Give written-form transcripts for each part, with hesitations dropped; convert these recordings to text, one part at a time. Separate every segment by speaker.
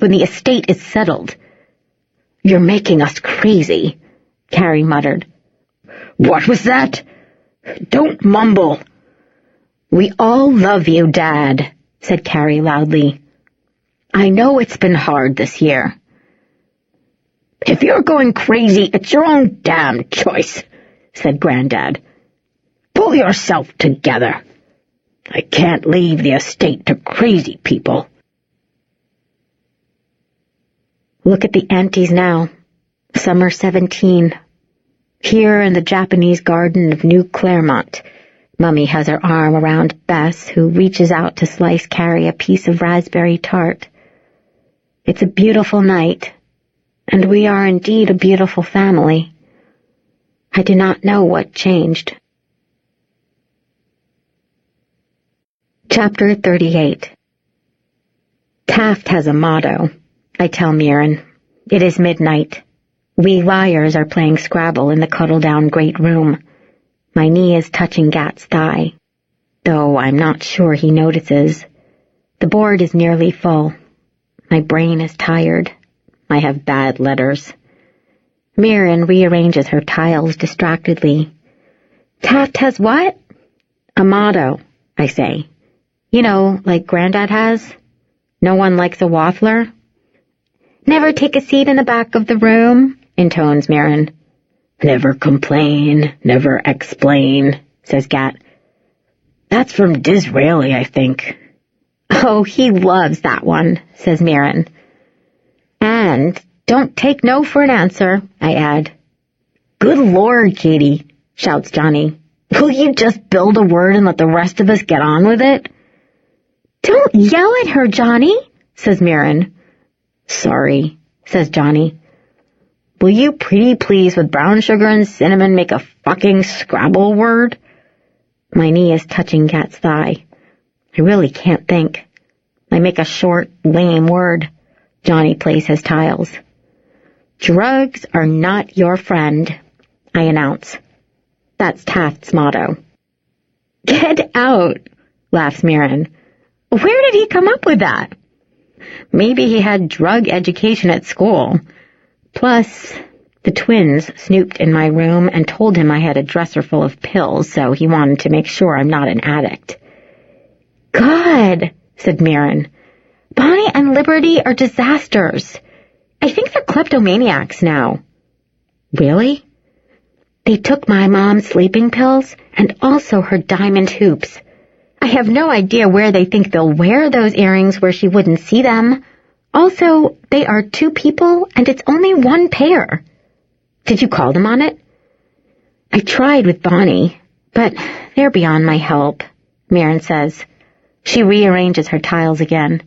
Speaker 1: when the estate is settled." "You're making us crazy," Carrie muttered. "What was that?" "Don't mumble." "We all love you, Dad," said Carrie loudly. "I know it's been hard this year." "If you're going crazy, it's your own damn choice," said Granddad. "Pull yourself together. I can't leave the estate to crazy people." Look at the aunties now. Summer 17. Here in the Japanese garden of New Claremont, Mummy has her arm around Bess, who reaches out to slice Carrie a piece of raspberry tart. It's a beautiful night, and we are indeed a beautiful family. I do not know what changed. Chapter 38. Taft has a motto, I tell Mirren. It is midnight. We liars are playing Scrabble in the cuddle-down great room. My knee is touching Gat's thigh, though I'm not sure he notices. The board is nearly full. My brain is tired. I have bad letters. Mirren rearranges her tiles distractedly. "Taft has what?" "A motto," I say. "You know, like Granddad has. No one likes a waffler." "Never take a seat in the back of the room," intones Mirren. "Never complain, never explain," says Gat. "That's from Disraeli, I think." "Oh, he loves that one," says Mirren. "And don't take no for an answer," I add. "Good Lord, Katie," shouts Johnny. "Will you just build a word and let the rest of us get on with it?" "Don't yell at her, Johnny," says Mirren. "Sorry," says Johnny. "Will you pretty please with brown sugar and cinnamon make a fucking Scrabble word?" My knee is touching Gat's thigh. I really can't think. I make a short, lame word. Johnny plays his tiles. "Drugs are not your friend," I announce. That's Taft's motto. "Get out," laughs Mirren. "Where did he come up with that?" "Maybe he had drug education at school. Plus, the twins snooped in my room and told him I had a dresser full of pills, so he wanted to make sure I'm not an addict." "God," said Mirren. "Bonnie and Liberty are disasters. I think they're kleptomaniacs now." "Really?" "They took my mom's sleeping pills and also her diamond hoops. I have no idea where they think they'll wear those earrings where she wouldn't see them. Also, they are 2 people and it's only 1 pair. Did you call them on it?" "I tried with Bonnie, but they're beyond my help," Mirren says. She rearranges her tiles again.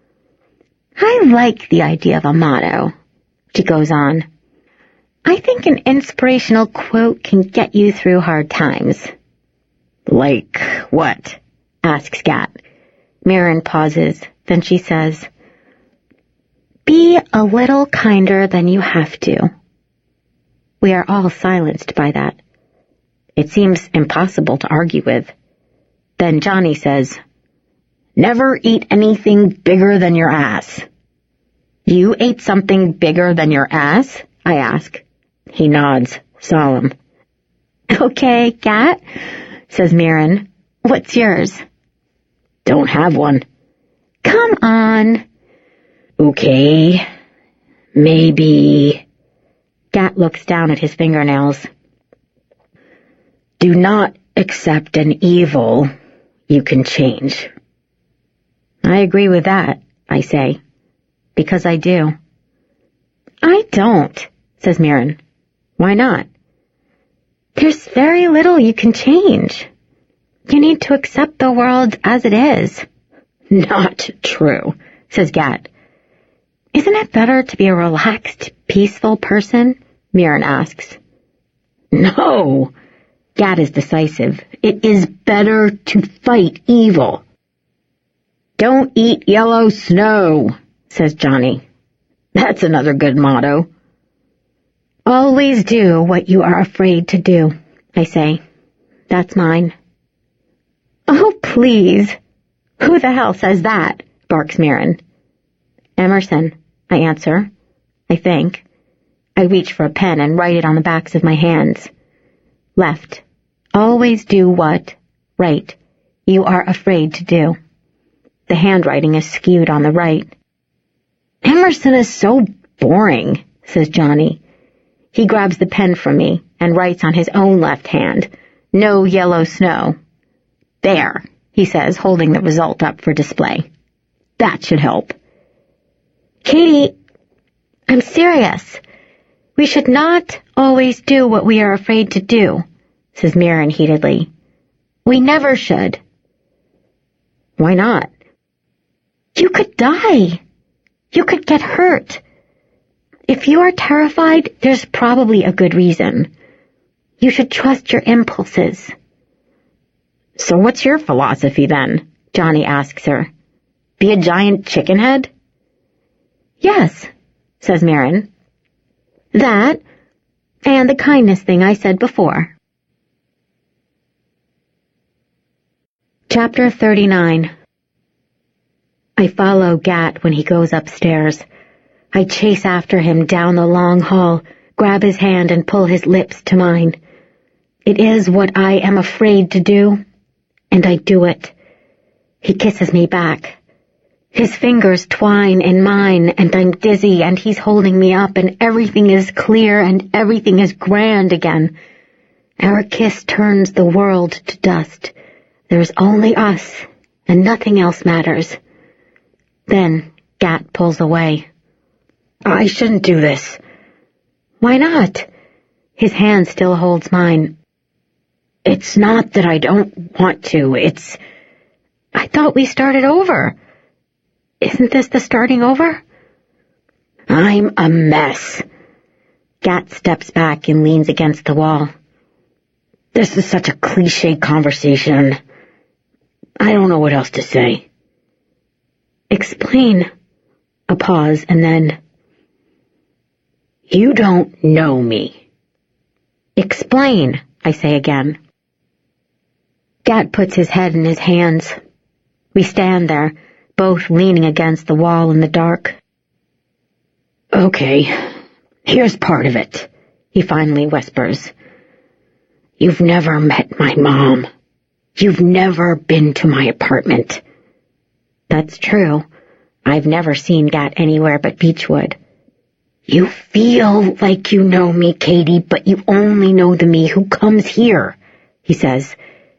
Speaker 1: "I like the idea of a motto," she goes on. "I think an inspirational quote can get you through hard times." "Like what?" asks Gat. Mirren pauses, then she says, "Be a little kinder than you have to." We are all silenced by that. It seems impossible to argue with. Then Johnny says, "Never eat anything bigger than your ass." "You ate something bigger than your ass?" I ask. He nods, solemn. "Okay, Gat," says Mirren. "What's yours?" "Don't have one." "Come on." "Okay, maybe." Gat looks down at his fingernails. "Do not accept an evil you can change." I agree with that, I say, because I do. "I don't," says Mirren. "Why not?" "There's very little you can change. You need to accept the world as it is." "Not true," says Gat. "Isn't it better to be a relaxed, peaceful person?" Mirren asks. "No." Gat is decisive. "It is better to fight evil." "Don't eat yellow snow," says Johnny. "That's another good motto." "Always do what you are afraid to do," I say. That's mine. "Oh, please. Who the hell says that?" barks Mirren. "Emerson," I answer. I think. I reach for a pen and write it on the backs of my hands. Left. Always do what, right, you are afraid to do. The handwriting is skewed on the right. Emerson is so boring, says Johnny. He grabs the pen from me and writes on his own left hand, no yellow snow. There, he says, holding the result up for display. That should help. Katie, I'm serious. We should not always do what we are afraid to do, says Mirren heatedly. We never should. Why not? You could die. You could get hurt. If you are terrified, there's probably a good reason. You should trust your impulses. So what's your philosophy then? Johnny asks her. Be a giant chicken head? Yes, says Mirren. That, and the kindness thing I said before. Chapter 39. I follow Gat when he goes upstairs. I chase after him down the long hall, grab his hand and pull his lips to mine. It is what I am afraid to do, and I do it. He kisses me back. His fingers twine in mine, and I'm dizzy, and he's holding me up, and everything is clear, and everything is grand again. Our kiss turns the world to dust. There's only us, and nothing else matters. Then Gat pulls away. I shouldn't do this. Why not? His hand still holds mine. It's not that I don't want to, it's... I thought we started over. Isn't this the starting over? I'm a mess. Gat steps back and leans against the wall. This is such a cliché conversation. I don't know what else to say. Explain. A pause, and then... You don't know me. Explain, I say again. Gat puts his head in his hands. We stand there, both leaning against the wall in the dark. Okay, here's part of it, he finally whispers. You've never met my mom. You've never been to my apartment. That's true. I've never seen Gat anywhere but Beechwood. You feel like you know me, Katie, but you only know the me who comes here, he says.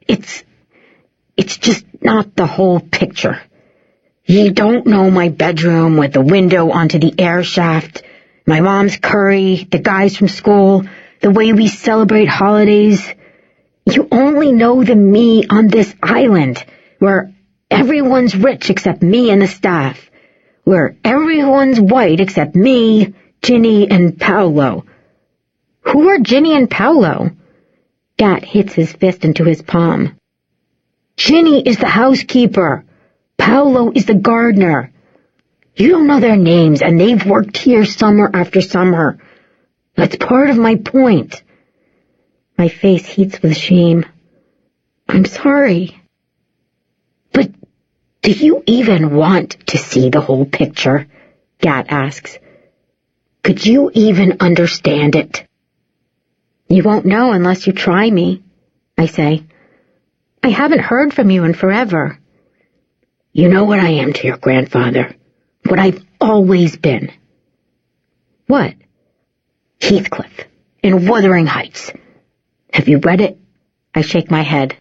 Speaker 1: It's just not the whole picture. You don't know my bedroom with the window onto the air shaft, my mom's curry, the guys from school, the way we celebrate holidays. You only know the me on this island, where everyone's rich except me and the staff, where everyone's white except me, Ginny, and Paolo. Who are Ginny and Paolo? Gat hits his fist into his palm. Ginny is the housekeeper. Paolo is the gardener. You don't know their names, and they've worked here summer after summer. That's part of my point. My face heats with shame. I'm sorry. But do you even want to see the whole picture? Gat asks. Could you even understand it? You won't know unless you try me, I say. I haven't heard from you in forever. You know what I am to your grandfather. What I've always been. What? Heathcliff, in Wuthering Heights. Have you read it? I shake my head.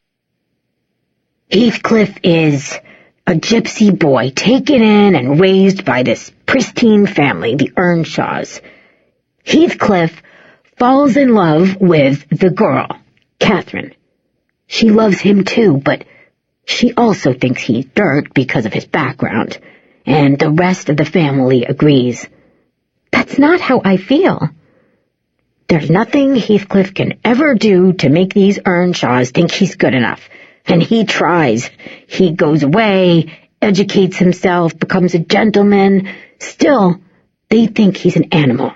Speaker 1: Heathcliff is a gypsy boy taken in and raised by this pristine family, the Earnshaws. Heathcliff falls in love with the girl, Catherine. She loves him too, but she also thinks he's dirt because of his background, and the rest of the family agrees. That's not how I feel. There's nothing Heathcliff can ever do to make these Earnshaws think he's good enough, and he tries. He goes away, educates himself, becomes a gentleman. Still, they think he's an animal.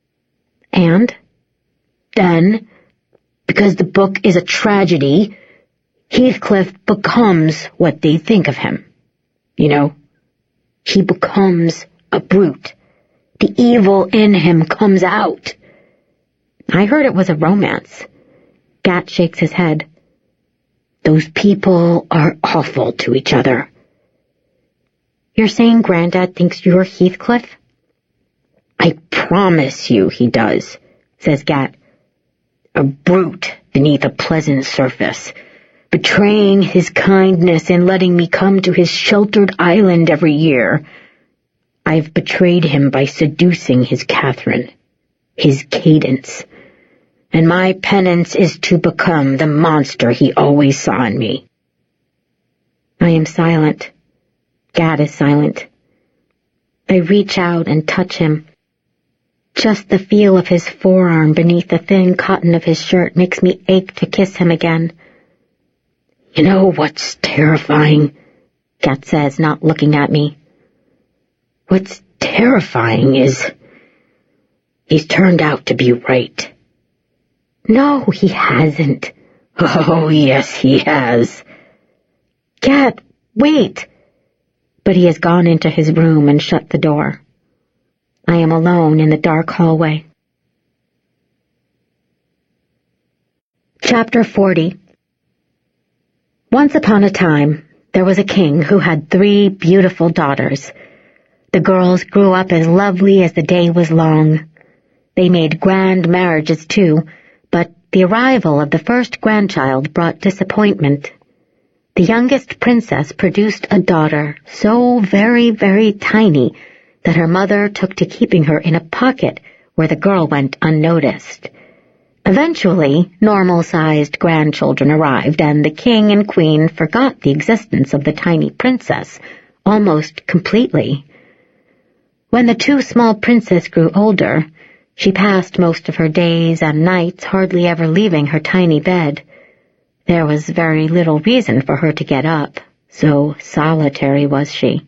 Speaker 1: And then, because the book is a tragedy, Heathcliff becomes what they think of him. You know, he becomes a brute. The evil in him comes out. I heard it was a romance. Gat shakes his head. Those people are awful to each other. You're saying Grandad thinks you're Heathcliff? I promise you he does, says Gat. A brute beneath a pleasant surface, betraying his kindness in letting me come to his sheltered island every year. I've betrayed him by seducing his Catherine, his Cadence, and my penance is to become the monster he always saw in me. I am silent. Gat is silent. I reach out and touch him. Just the feel of his forearm beneath the thin cotton of his shirt makes me ache to kiss him again. You know what's terrifying? Gat says, not looking at me. What's terrifying is he's turned out to be right. No, he hasn't. Oh, yes, he has. Gat, wait. But he has gone into his room and shut the door. I am alone in the dark hallway. Chapter 40. Once upon a time, there was a king who had 3 beautiful daughters. The girls grew up as lovely as the day was long. They made grand marriages too, but the arrival of the first grandchild brought disappointment. The youngest princess produced a daughter so very, very tiny that her mother took to keeping her in a pocket where the girl went unnoticed. Eventually, normal-sized grandchildren arrived, and the king and queen forgot the existence of the tiny princess almost completely. When the 2 small princes grew older, she passed most of her days and nights hardly ever leaving her tiny bed. There was very little reason for her to get up, so solitary was she.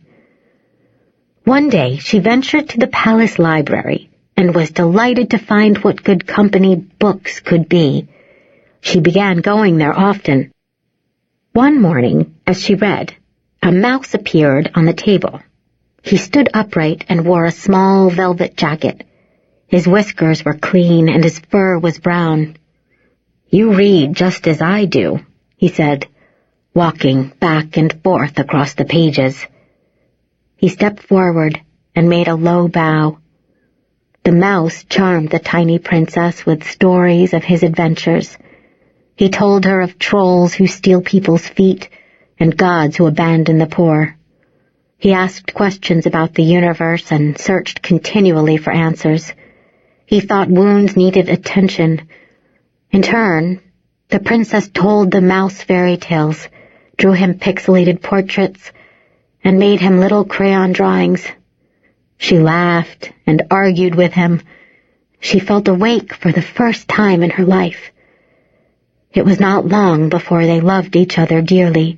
Speaker 1: One day she ventured to the palace library and was delighted to find what good company books could be. She began going there often. One morning, as she read, a mouse appeared on the table. He stood upright and wore a small velvet jacket. His whiskers were clean and his fur was brown. You read just as I do, he said, walking back and forth across the pages. He stepped forward and made a low bow. The mouse charmed the tiny princess with stories of his adventures. He told her of trolls who steal people's feet and gods who abandon the poor. He asked questions about the universe and searched continually for answers. He thought wounds needed attention. In turn, the princess told the mouse fairy tales, drew him pixelated portraits, and made him little crayon drawings. She laughed and argued with him. She felt awake for the first time in her life. It was not long before they loved each other dearly.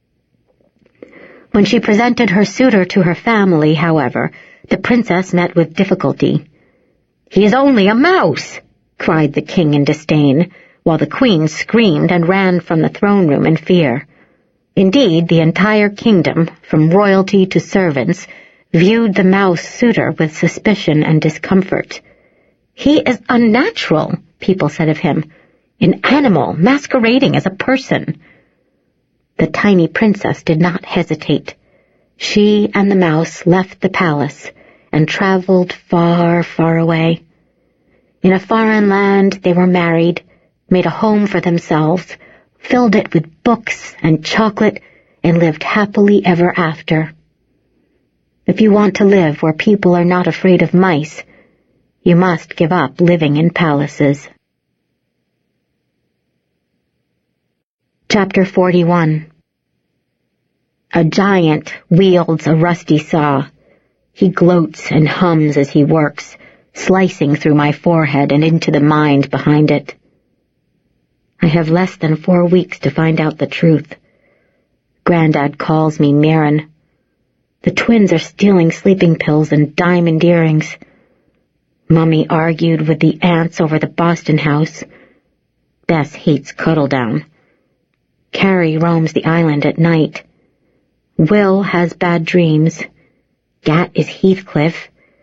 Speaker 1: When she presented her suitor to her family, however, the princess met with difficulty. "He is only a mouse!" cried the king in disdain, while the queen screamed and ran from the throne room in fear. Indeed, the entire kingdom, from royalty to servants, viewed the mouse suitor with suspicion and discomfort. "He is unnatural," people said of him, "an animal masquerading as a person." The tiny princess did not hesitate. She and the mouse left the palace and traveled far, far away. In a foreign land they were married, made a home for themselves, filled it with books and chocolate, and lived happily ever after. If you want to live where people are not afraid of mice, you must give up living in palaces. Chapter 41. A giant wields a rusty saw. He gloats and hums as he works, slicing through my forehead and into the mind behind it. I have less than 4 weeks to find out the truth. Grandad calls me Mirren. The twins are stealing sleeping pills and diamond earrings. Mummy argued with the aunts over the Boston house. Bess hates Cuddledown. Carrie roams the island at night. Will has bad dreams. Gat is Heathcliff.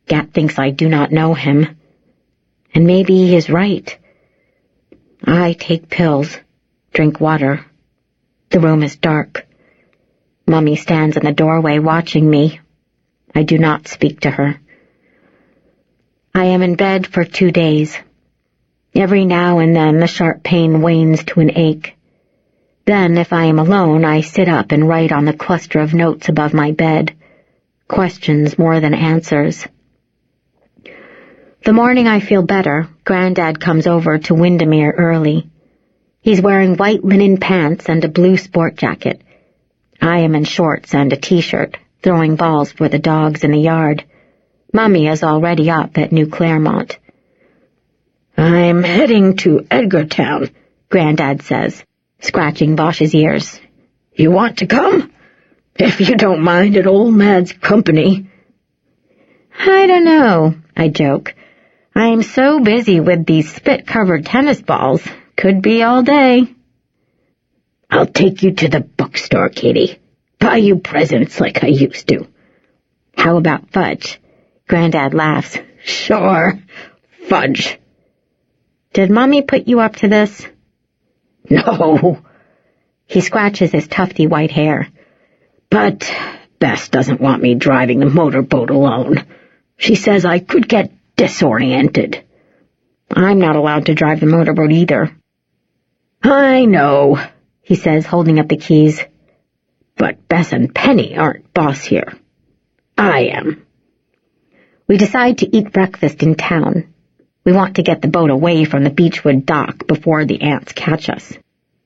Speaker 1: Gat thinks I do not know him. And maybe he is right. I take pills, drink water. The room is dark. Mummy stands in the doorway watching me. I do not speak to her. I am in bed for 2 days. Every now and then the sharp pain wanes to an ache. Then, if I am alone, I sit up and write on the cluster of notes above my bed. Questions more than answers. The morning I feel better, Granddad comes over to Windermere early. He's wearing white linen pants and a blue sport jacket. I am in shorts and a t-shirt, throwing balls for the dogs in the yard. Mummy is already up at New Claremont. "I'm heading to Edgartown," Granddad says, scratching Bosch's ears. "You want to come? If you don't mind an old man's company." "I don't know," I joke. "I am so busy with these spit-covered tennis balls. Could be all day." "I'll take you to the bookstore, Katie. Buy you presents like I used to." "How about fudge?" Granddad laughs. "Sure, fudge." "Did Mommy put you up to this?" "No." He scratches his tufty white hair. "But Bess doesn't want me driving the motorboat alone. She says I could get disoriented." "I'm not allowed to drive the motorboat either." "I know," he says, holding up the keys. "But Bess and Penny aren't boss here. I am." We decide to eat breakfast in town. We want to get the boat away from the Beechwood dock before the ants catch us.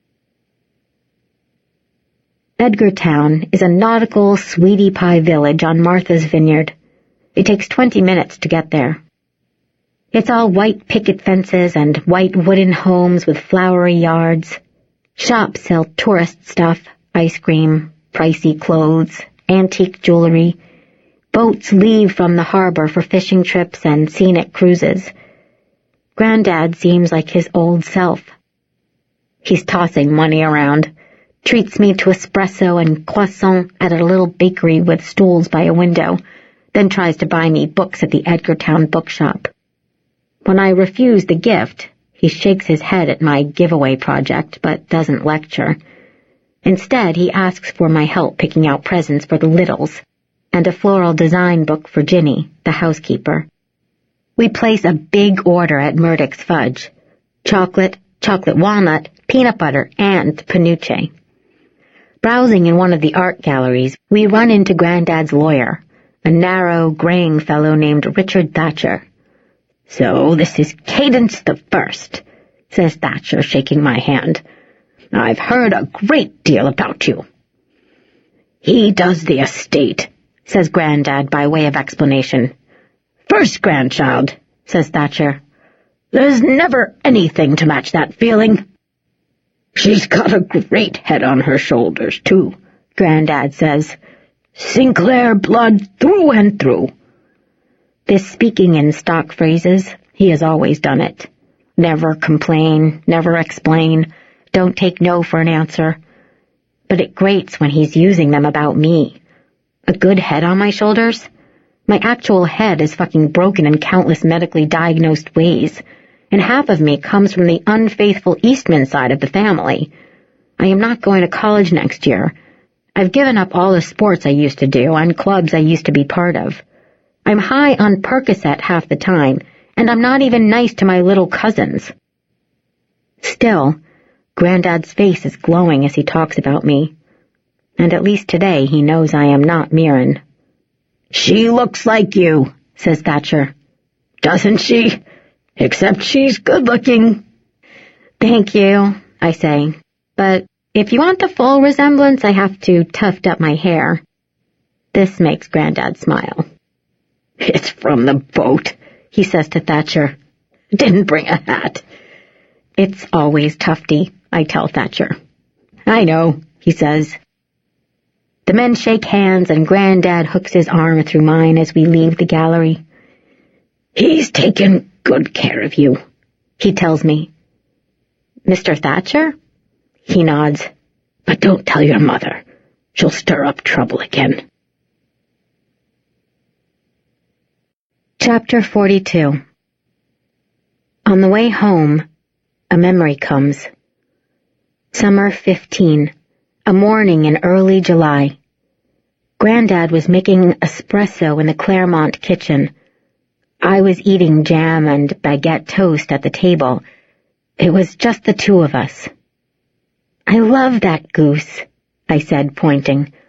Speaker 1: Edgartown is a nautical sweetie pie village on Martha's Vineyard. It takes 20 minutes to get there. It's all white picket fences and white wooden homes with flowery yards. Shops sell tourist stuff, ice cream, pricey clothes, antique jewelry. Boats leave from the harbor for fishing trips and scenic cruises. Granddad seems like his old self. He's tossing money around, treats me to espresso and croissant at a little bakery with stools by a window, then tries to buy me books at the Edgartown bookshop. When I refuse the gift, he shakes his head at my giveaway project, but doesn't lecture. Instead, he asks for my help picking out presents for the Littles, and a floral design book for Ginny, the housekeeper. We place a big order at Murdoch's Fudge. Chocolate, chocolate walnut, peanut butter, and penuche. Browsing in one of the art galleries, we run into Granddad's lawyer, a narrow, graying fellow named Richard Thatcher. "So this is Cadence the First," says Thatcher, shaking my hand. "I've heard a great deal about you." "He does the estate," says Granddad by way of explanation. "First grandchild," says Thatcher. "There's never anything to match that feeling." "She's got a great head on her shoulders, too," Granddad says. "Sinclair blood through and through." This speaking in stock phrases, he has always done it. Never complain, never explain, don't take no for an answer. But it grates when he's using them about me. A good head on my shoulders? My actual head is fucking broken in countless medically diagnosed ways, and half of me comes from the unfaithful Eastman side of the family. I am not going to college next year. I've given up all the sports I used to do and clubs I used to be part of. I'm high on Percocet half the time, and I'm not even nice to my little cousins. Still, Granddad's face is glowing as he talks about me, and at least today he knows I am not Mirren. "She looks like you," says Thatcher. "Doesn't she? Except she's good-looking." "Thank you," I say, "but if you want the full resemblance, I have to tuft up my hair." This makes Granddad smile. "It's from the boat," he says to Thatcher. "Didn't bring a hat." "It's always tufty," I tell Thatcher. "I know," he says. The men shake hands and Granddad hooks his arm through mine as we leave the gallery. "He's taken good care of you," he tells me. "Mr. Thatcher?" He nods. "But don't tell your mother. She'll stir up trouble again." Chapter 42. On the way home, a memory comes. Summer 15, a morning in early July. Granddad was making espresso in the Claremont kitchen. I was eating jam and baguette toast at the table. It was just the two of us. "I love that goose," I said, pointing.